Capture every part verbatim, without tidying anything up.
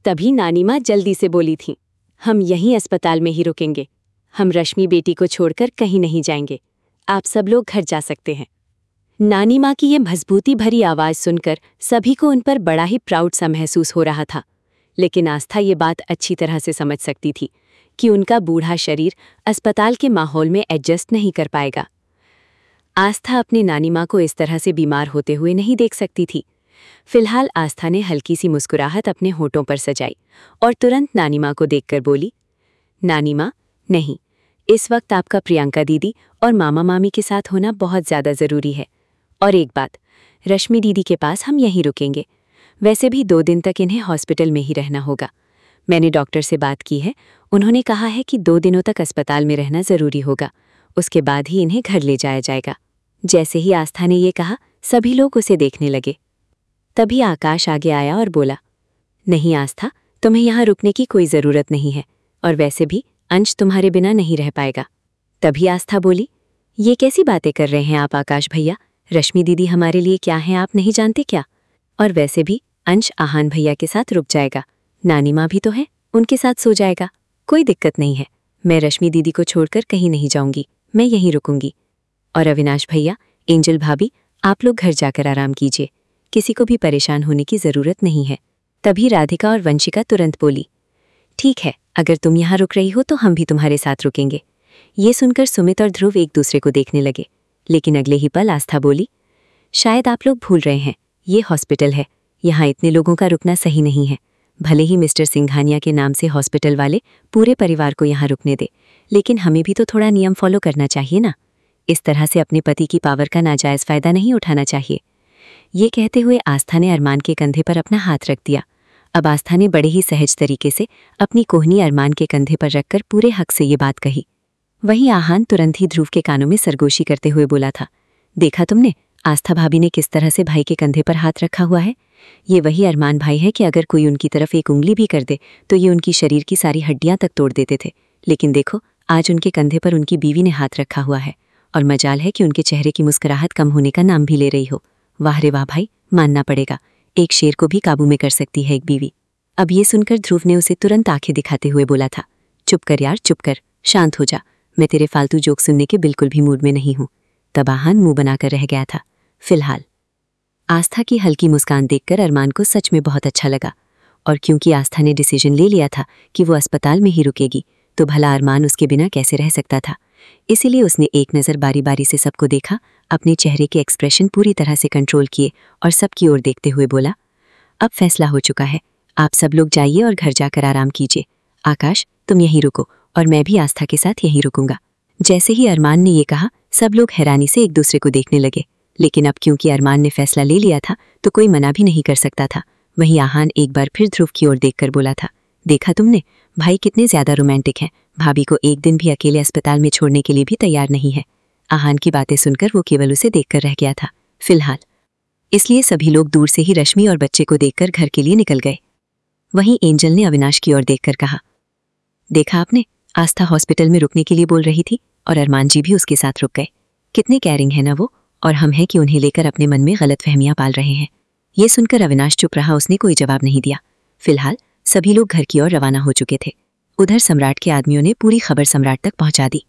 तभी नानी माँ जल्दी से बोली थी, हम यहीं अस्पताल में ही रुकेंगे। हम रश्मि बेटी को छोड़कर कहीं नहीं जाएंगे। आप सब लोग घर जा सकते हैं। नानी माँ की ये मजबूती भरी आवाज़ सुनकर सभी को उन पर बड़ा ही प्राउड सा महसूस हो रहा था। लेकिन आस्था ये बात अच्छी तरह से समझ सकती थी कि उनका बूढ़ा शरीर अस्पताल के माहौल में एडजस्ट नहीं कर पाएगा। आस्था अपनी नानी माँ को इस तरह से बीमार होते हुए नहीं देख सकती थी। फिलहाल आस्था ने हल्की सी मुस्कुराहट अपने होठों पर सजाई और तुरंत नानी माँ को देखकर बोली, नानी माँ, नहीं, इस वक्त आपका प्रियंका दीदी और मामा मामी के साथ होना बहुत ज़्यादा ज़रूरी है। और एक बात, रश्मि दीदी के पास हम यहीं रुकेंगे। वैसे भी दो दिन तक इन्हें हॉस्पिटल में ही रहना होगा। मैंने डॉक्टर से बात की है, उन्होंने कहा है कि दो दिनों तक अस्पताल में रहना ज़रूरी होगा, उसके बाद ही इन्हें घर ले जाया जाएगा। जैसे ही आस्था ने ये कहा, सभी लोग उसे देखने लगे। तभी आकाश आगे आया और बोला, नहीं आस्था, तुम्हें यहाँ रुकने की कोई ज़रूरत नहीं है, और वैसे भी अंश तुम्हारे बिना नहीं रह पाएगा। तभी आस्था बोली, ये कैसी बातें कर रहे हैं आप आकाश भैया? रश्मि दीदी हमारे लिए क्या हैं आप नहीं जानते क्या? और वैसे भी अंश आहान भैया के साथ रुक जाएगा, नानी माँ भी तो है, उनके साथ सो जाएगा, कोई दिक्कत नहीं है। मैं रश्मि दीदी को छोड़कर कहीं नहीं जाऊंगी, मैं यहीं रुकूंगी। और अविनाश भैया, एंजल भाभी, आप लोग घर जाकर आराम कीजिए, किसी को भी परेशान होने की ज़रूरत नहीं है। तभी राधिका और वंशिका तुरंत बोली, ठीक है, अगर तुम यहाँ रुक रही हो तो हम भी तुम्हारे साथ रुकेंगे। ये सुनकर सुमित और ध्रुव एक दूसरे को देखने लगे, लेकिन अगले ही पल आस्था बोली, शायद आप लोग भूल रहे हैं, ये हॉस्पिटल है, यहाँ इतने लोगों का रुकना सही नहीं है। भले ही मिस्टर सिंघानिया के नाम से हॉस्पिटल वाले पूरे परिवार को यहाँ रुकने दे, लेकिन हमें भी तो थोड़ा नियम फॉलो करना चाहिए ना। इस तरह से अपने पति की पावर का नाजायज़ फ़ायदा नहीं उठाना चाहिए। ये कहते हुए आस्था ने अरमान के कंधे पर अपना हाथ रख दिया। अब आस्था ने बड़े ही सहज तरीके से अपनी कोहनी अरमान के कंधे पर रखकर पूरे हक से ये बात कही। वहीं आहान तुरंत ही ध्रुव के कानों में सरगोशी करते हुए बोला था, देखा तुमने, आस्था भाभी ने किस तरह से भाई के कंधे पर हाथ रखा हुआ है। ये वही अरमान भाई है कि अगर कोई उनकी तरफ एक उंगली भी कर दे तो ये उनकी शरीर की सारी हड्डियां तक तोड़ देते थे। लेकिन देखो, आज उनके कंधे पर उनकी बीवी ने हाथ रखा हुआ है, और मजाल है कि उनके चेहरे की मुस्कुराहट कम होने का नाम भी ले रही हो। वाह रे वाह भाई, मानना पड़ेगा, एक शेर को भी काबू में कर सकती है एक बीवी। अब ये सुनकर ध्रुव ने उसे तुरंत आंखें दिखाते हुए बोला था, चुप कर यार, चुप कर, शांत हो जा, मैं तेरे फालतू जोक सुनने के बिल्कुल भी मूड में नहीं हूँ। तब आहान मुंह बनाकर रह गया था। फिलहाल आस्था की हल्की मुस्कान देखकर अरमान को सच में बहुत अच्छा लगा, और क्योंकि आस्था ने डिसीजन ले लिया था कि वो अस्पताल में ही रुकेगी, तो भला अरमान उसके बिना कैसे रह सकता था। इसीलिए उसने एक नज़र बारी बारी से सबको देखा, अपने चेहरे के एक्सप्रेशन पूरी तरह से कंट्रोल किए और सबकी ओर देखते हुए बोला, अब फैसला हो चुका है, आप सब लोग जाइए और घर जाकर आराम कीजिए। आकाश, तुम यहीं रुको और मैं भी आस्था के साथ यहीं रुकूंगा। जैसे ही अरमान ने ये कहा, सब लोग हैरानी से एक दूसरे को देखने लगे, लेकिन अब क्योंकि अरमान ने फैसला ले लिया था तो कोई मना भी नहीं कर सकता था। वहीं आहान एक बार फिर ध्रुव की ओर देखकर बोला था, देखा तुमने, भाई कितने ज़्यादा रोमांटिक हैं, भाभी को एक दिन भी अकेले अस्पताल में छोड़ने के लिए भी तैयार नहीं है। आहान की बातें सुनकर वो केवल उसे देखकर रह गया था फिलहाल, इसलिए सभी लोग दूर से ही रश्मि और बच्चे को देखकर घर के लिए निकल गए। वहीं एंजल ने अविनाश की ओर देखकर कहा, देखा आपने, आस्था हॉस्पिटल में रुकने के लिए बोल रही थी और अरमान जी भी उसके साथ रुक गए। कितने कैरिंग है ना वो, और हम हैं कि उन्हें लेकर अपने मन में गलतफहमियां पाल रहे हैं। ये सुनकर अविनाश चुप रहा, उसने कोई जवाब नहीं दिया। फिलहाल सभी लोग घर की ओर रवाना हो चुके थे। उधर सम्राट के आदमियों ने पूरी खबर सम्राट तक पहुंचा दी।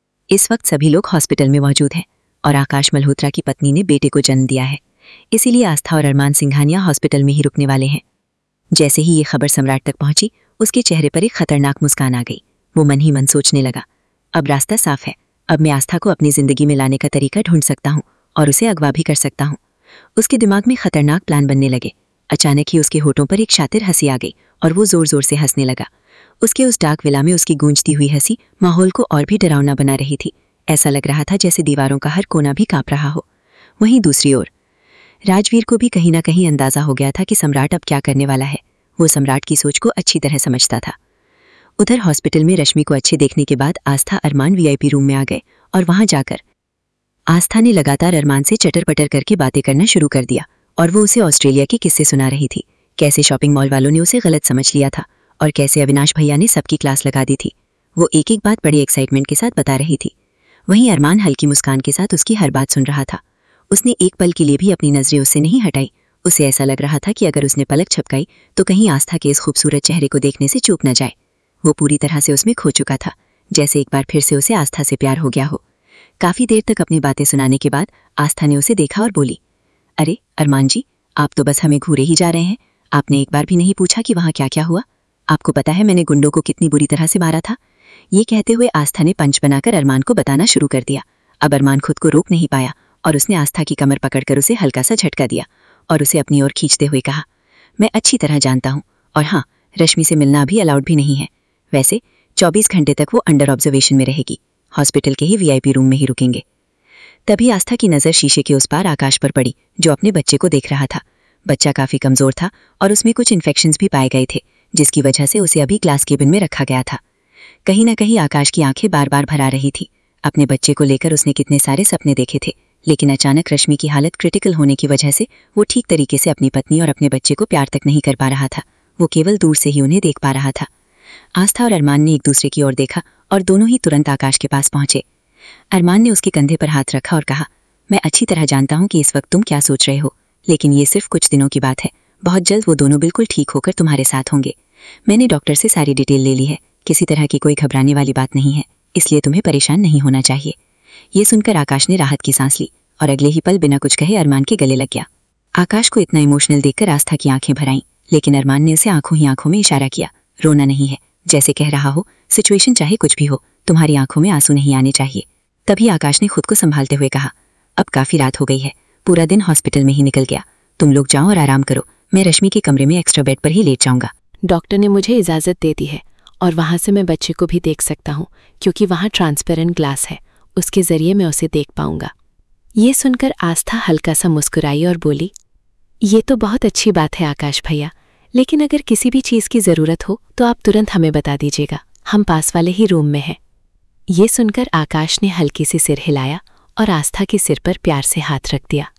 इस वक्त सभी लोग हॉस्पिटल में मौजूद हैं और आकाश मल्होत्रा की पत्नी ने बेटे को जन्म दिया है, इसीलिए आस्था और अरमान सिंघानिया हॉस्पिटल में ही रुकने वाले हैं। जैसे ही ये खबर सम्राट तक पहुंची, उसके चेहरे पर एक खतरनाक मुस्कान आ गई। वो मन ही मन सोचने लगा, अब रास्ता साफ है, अब मैं आस्था को अपनी जिंदगी में लाने का तरीका ढूंढ सकता हूँ और उसे अगवा भी कर सकता हूँ। उसके दिमाग में खतरनाक प्लान बनने लगे। अचानक ही उसके होठों पर एक शातिर हंसी आ गई और वो जोर जोर से हंसने लगा। उसके उस डार्क विला में उसकी गूंजती हुई हंसी माहौल को और भी डरावना बना रही थी। ऐसा लग रहा था जैसे दीवारों का हर कोना भी कांप रहा हो। वहीं दूसरी ओर राजवीर को भी कहीं ना कहीं अंदाजा हो गया था कि सम्राट अब क्या करने वाला है। वो सम्राट की सोच को अच्छी तरह समझता था। उधर हॉस्पिटल में रश्मि को अच्छे देखने के बाद आस्था अरमान वीआईपी रूम में आ गए और वहां जाकर आस्था ने लगातार अरमान से चटर पटर करके बातें करना शुरू कर दिया और वो उसे ऑस्ट्रेलिया के किस्से सुना रही थी। कैसे शॉपिंग मॉल वालों ने उसे गलत समझ लिया था और कैसे अविनाश भैया ने सबकी क्लास लगा दी थी। वो एक एक बात बड़ी एक्साइटमेंट के साथ बता रही थी। वहीं अरमान हल्की मुस्कान के साथ उसकी हर बात सुन रहा था। उसने एक पल के लिए भी अपनी नजरें उससे नहीं हटाई उसे ऐसा लग रहा था कि अगर उसने पलक झपकाई तो कहीं आस्था के इस खूबसूरत चेहरे को देखने से चूक न जाए। वो पूरी तरह से उसमें खो चुका था, जैसे एक बार फिर से उसे आस्था से प्यार हो गया हो। काफी देर तक अपनी बातें सुनाने के बाद आस्था ने उसे देखा और बोली, अरे अरमान जी, आप तो बस हमें घूरे ही जा रहे हैं। आपने एक बार भी नहीं पूछा कि वहाँ क्या क्या हुआ। आपको पता है मैंने गुंडों को कितनी बुरी तरह से मारा था। ये कहते हुए आस्था ने पंच बनाकर अरमान को बताना शुरू कर दिया। अब अरमान खुद को रोक नहीं पाया और उसने आस्था की कमर पकड़कर उसे हल्का सा झटका दिया और उसे अपनी ओर खींचते हुए कहा, मैं अच्छी तरह जानता हूँ, और हाँ, रश्मि से मिलना अभी अलाउड भी नहीं है। वैसे चौबीस घंटे तक वो अंडर ऑब्जर्वेशन में रहेगी। हॉस्पिटल के ही वीआईपी रूम में ही रुकेंगे। तभी आस्था की नज़र शीशे के उस पार आकाश पर पड़ी, जो अपने बच्चे को देख रहा था। बच्चा काफी कमजोर था और उसमें कुछ इन्फेक्शंस भी पाए गए थे, जिसकी वजह से उसे अभी ग्लास केबिन में रखा गया था। कहीं ना कहीं आकाश की आंखें बार बार भर आ रही थी। अपने बच्चे को लेकर उसने कितने सारे सपने देखे थे, लेकिन अचानक रश्मि की हालत क्रिटिकल होने की वजह से वो ठीक तरीके से अपनी पत्नी और अपने बच्चे को प्यार तक नहीं कर पा रहा था। वो केवल दूर से ही उन्हें देख पा रहा था। आस्था और अरमान ने एक दूसरे की ओर देखा और दोनों ही तुरंत आकाश के पास पहुंचे। अरमान ने उसके कंधे पर हाथ रखा और कहा, मैं अच्छी तरह जानता हूं कि इस वक्त तुम क्या सोच रहे हो, लेकिन ये सिर्फ कुछ दिनों की बात है। बहुत जल्द वो दोनों बिल्कुल ठीक होकर तुम्हारे साथ होंगे। मैंने डॉक्टर से सारी डिटेल ले ली है। किसी तरह की कोई घबराने वाली बात नहीं है, इसलिए तुम्हें परेशान नहीं होना चाहिए। ये सुनकर आकाश ने राहत की सांस ली और अगले ही पल बिना कुछ कहे अरमान के गले लग गया। आकाश को इतना इमोशनल देखकर आस्था की आंखें भर आईं, लेकिन अरमान ने उसे आंखों ही आंखों में इशारा किया। रोना नहीं है, जैसे कह रहा हो, सिचुएशन चाहे कुछ भी हो, तुम्हारी आंखों में आंसू नहीं आने चाहिए। तभी आकाश ने खुद को संभालते हुए कहा, अब काफी रात हो गई है, पूरा दिन हॉस्पिटल में ही निकल गया। तुम लोग जाओ और आराम करो, मैं रश्मि के कमरे में एक्स्ट्रा बेड पर ही लेट जाऊंगा। डॉक्टर ने मुझे इजाज़त दे दी है और वहाँ से मैं बच्चे को भी देख सकता हूँ, क्योंकि वहाँ ट्रांसपेरेंट ग्लास है, उसके ज़रिए मैं उसे देख पाऊंगा। ये सुनकर आस्था हल्का सा मुस्कुराई और बोली, ये तो बहुत अच्छी बात है आकाश भैया, लेकिन अगर किसी भी चीज़ की ज़रूरत हो तो आप तुरंत हमें बता दीजिएगा, हम पास वाले ही रूम में हैं। ये सुनकर आकाश ने हल्के से सिर हिलाया और आस्था के सिर पर प्यार से हाथ रख दिया।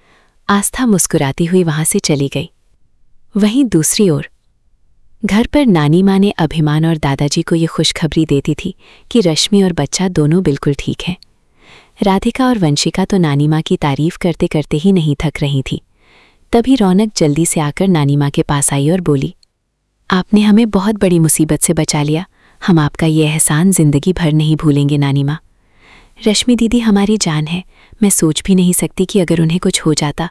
आस्था मुस्कुराती हुई वहाँ से चली गई। वहीं दूसरी ओर घर पर नानी माँ ने अभिमान और दादाजी को ये खुशखबरी देती थी कि रश्मि और बच्चा दोनों बिल्कुल ठीक हैं। राधिका और वंशिका तो नानी माँ की तारीफ करते करते ही नहीं थक रही थी। तभी रौनक जल्दी से आकर नानी माँ के पास आई और बोली, आपने हमें बहुत बड़ी मुसीबत से बचा लिया, हम आपका ये एहसान जिंदगी भर नहीं भूलेंगे नानी माँ। रश्मि दीदी हमारी जान है, मैं सोच भी नहीं सकती कि अगर उन्हें कुछ हो जाता।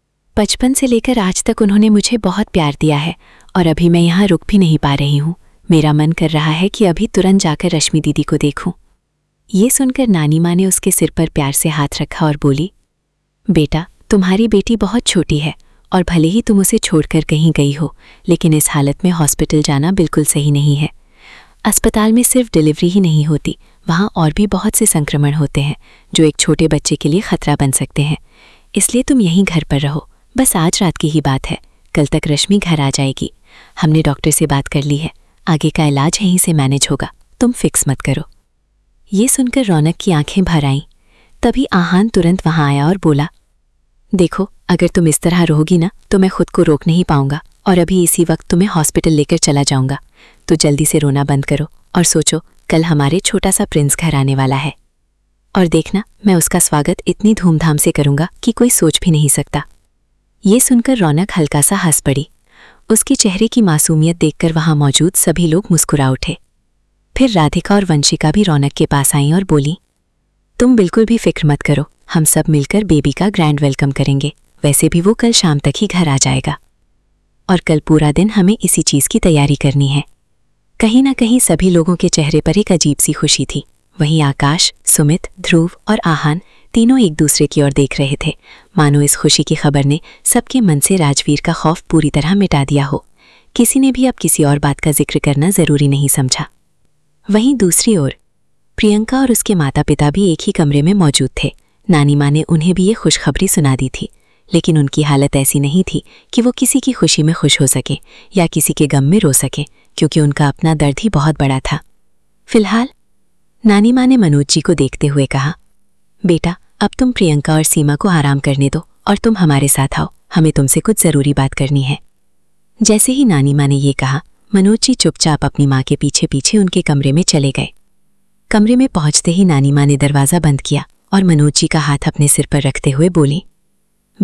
बचपन से लेकर आज तक उन्होंने मुझे बहुत प्यार दिया है और अभी मैं यहाँ रुक भी नहीं पा रही हूँ। मेरा मन कर रहा है कि अभी तुरंत जाकर रश्मि दीदी को देखूं। ये सुनकर नानी माँ ने उसके सिर पर प्यार से हाथ रखा और बोली, बेटा, तुम्हारी बेटी बहुत छोटी है और भले ही तुम उसे छोड़कर कहीं गई हो, लेकिन इस हालत में हॉस्पिटल जाना बिल्कुल सही नहीं है। अस्पताल में सिर्फ डिलीवरी ही नहीं होती, वहाँ और भी बहुत से संक्रमण होते हैं जो एक छोटे बच्चे के लिए खतरा बन सकते हैं। इसलिए तुम यहीं घर पर रहो। बस आज रात की ही बात है, कल तक रश्मि घर आ जाएगी। हमने डॉक्टर से बात कर ली है, आगे का इलाज यहीं से मैनेज होगा, तुम फिक्स मत करो। ये सुनकर रौनक की आंखें भर आईं। तभी आहान तुरंत वहां आया और बोला, देखो, अगर तुम इस तरह रहोगी ना तो मैं खुद को रोक नहीं पाऊंगा और अभी इसी वक्त तुम्हें हॉस्पिटल लेकर चला जाऊंगा। तो जल्दी से रोना बंद करो और सोचो, कल हमारे छोटा सा प्रिंस घर आने वाला है और देखना, मैं उसका स्वागत इतनी धूमधाम से करूंगा कि कोई सोच भी नहीं सकता। ये सुनकर रौनक हल्का सा हंस पड़ी। उसके चेहरे की मासूमियत देखकर वहां मौजूद सभी लोग मुस्कुरा उठे। फिर राधिका और वंशिका भी रौनक के पास आईं और बोली, तुम बिल्कुल भी फिक्र मत करो, हम सब मिलकर बेबी का ग्रैंड वेलकम करेंगे। वैसे भी वो कल शाम तक ही घर आ जाएगा और कल पूरा दिन हमें इसी चीज़ की तैयारी करनी है। कहीं ना कहीं सभी लोगों के चेहरे पर एक अजीब सी खुशी थी। वहीं आकाश, सुमित, ध्रुव और आहान तीनों एक दूसरे की ओर देख रहे थे, मानो इस खुशी की खबर ने सबके मन से राजवीर का खौफ पूरी तरह मिटा दिया हो। किसी ने भी अब किसी और बात का जिक्र करना जरूरी नहीं समझा। वहीं दूसरी ओर प्रियंका और उसके माता पिता भी एक ही कमरे में मौजूद थे। नानी माँ ने उन्हें भी ये खुशखबरी सुना दी थी, लेकिन उनकी हालत ऐसी नहीं थी कि वो किसी की खुशी में खुश हो सके या किसी के गम में रो सके, क्योंकि उनका अपना दर्द ही बहुत बड़ा था। फिलहाल नानी माँ ने मनोज जी को देखते हुए कहा, बेटा, अब तुम प्रियंका और सीमा को आराम करने दो और तुम हमारे साथ आओ, हमें तुमसे कुछ ज़रूरी बात करनी है। जैसे ही नानी माँ ने ये कहा, मनोज जी चुपचाप अपनी माँ के पीछे पीछे उनके कमरे में चले गए। कमरे में पहुंचते ही नानी माँ ने दरवाज़ा बंद किया और मनोज जी का हाथ अपने सिर पर रखते हुए बोली, बेटा,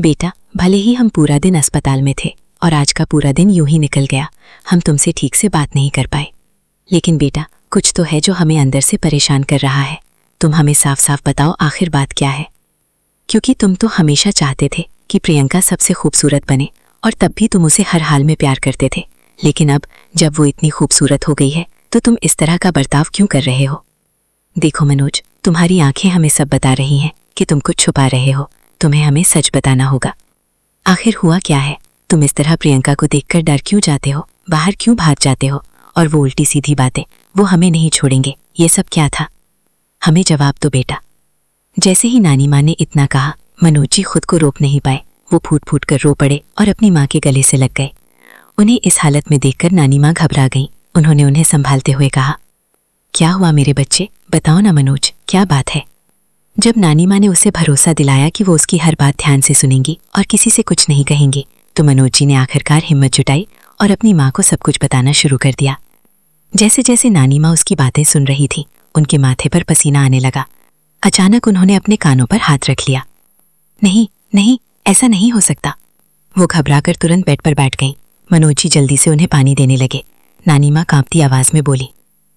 भले ही हम पूरा दिन अस्पताल में थे और आज का पूरा दिन यूं ही निकल गया, हम तुमसे ठीक से बात नहीं कर पाए। लेकिन बेटा, कुछ तो है जो हमें अंदर से परेशान कर रहा है। तुम हमें साफ साफ बताओ आखिर बात क्या है। क्योंकि तुम तो हमेशा चाहते थे कि प्रियंका सबसे खूबसूरत बने और तब भी तुम उसे हर हाल में प्यार करते थे। लेकिन अब जब वो इतनी खूबसूरत हो गई है तो तुम इस तरह का बर्ताव क्यों कर रहे हो? देखो मनोज, तुम्हारी आंखें हमें सब बता रही हैं कि तुम कुछ छुपा रहे हो। तुम्हें हमें सच बताना होगा। आखिर हुआ क्या है? तुम इस तरह प्रियंका को देखकर डर क्यों जाते हो, बाहर क्यों भाग जाते हो? और वो उल्टी सीधी बातें, वो हमें नहीं छोड़ेंगे, ये सब क्या था? हमें जवाब दो बेटा। जैसे ही नानी माँ ने इतना कहा, मनोज जी खुद को रोक नहीं पाए। वो फूट फूट कर रो पड़े और अपनी माँ के गले से लग गए। उन्हें इस हालत में देखकर नानी माँ घबरा गईं। उन्होंने उन्हें संभालते हुए कहा, क्या हुआ मेरे बच्चे, बताओ ना मनोज, क्या बात है? जब नानी माँ ने उसे भरोसा दिलाया कि वो उसकी हर बात ध्यान से सुनेंगी और किसी से कुछ नहीं कहेंगी, तो मनोज जी ने आखिरकार हिम्मत जुटाई और अपनी माँ को सब कुछ बताना शुरू कर दिया। जैसे जैसे नानी माँ उसकी बातें सुन रही थी, उनके माथे पर पसीना आने लगा। अचानक उन्होंने अपने कानों पर हाथ रख लिया। नहीं नहीं, ऐसा नहीं हो सकता। वो घबराकर तुरंत बेड पर बैठ गईं। मनोज जी जल्दी से उन्हें पानी देने लगे। नानी माँ कांपती आवाज में बोली,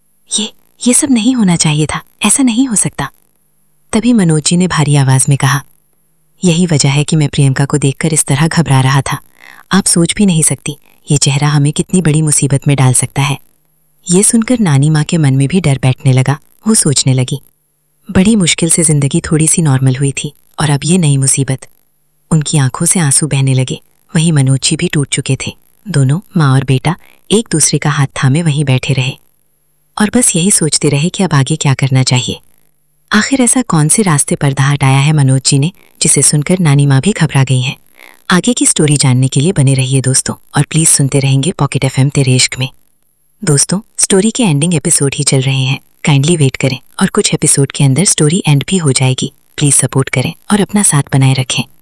ये ये सब नहीं होना चाहिए था, ऐसा नहीं हो सकता। तभी मनोज जी ने भारी आवाज में कहा, यही वजह है कि मैं प्रियंका को देखकर इस तरह घबरा रहा था। आप सोच भी नहीं सकती ये चेहरा हमें कितनी बड़ी मुसीबत में डाल सकता है। ये सुनकर नानी माँ के मन में भी डर बैठने लगा। वो सोचने लगी, बड़ी मुश्किल से जिंदगी थोड़ी सी नॉर्मल हुई थी और अब ये नई मुसीबत। उनकी आंखों से आंसू बहने लगे। वहीं मनोज जी भी टूट चुके थे। दोनों माँ और बेटा एक दूसरे का हाथ थामे वहीं बैठे रहे और बस यही सोचते रहे कि अब आगे क्या करना चाहिए। आखिर ऐसा कौन से रास्ते पर दाह हटाया है मनोज जी ने, जिसे सुनकर नानी माँ भी घबरा गई हैं। आगे की स्टोरी जानने के लिए बने रहिए दोस्तों, और प्लीज सुनते रहेंगे पॉकेट एफ एम तेरे इश्क में। दोस्तों, स्टोरी के एंडिंग एपिसोड ही चल रहे हैं, काइंडली वेट करें और कुछ एपिसोड के अंदर स्टोरी एंड भी हो जाएगी। प्लीज सपोर्ट करें और अपना साथ बनाए रखें।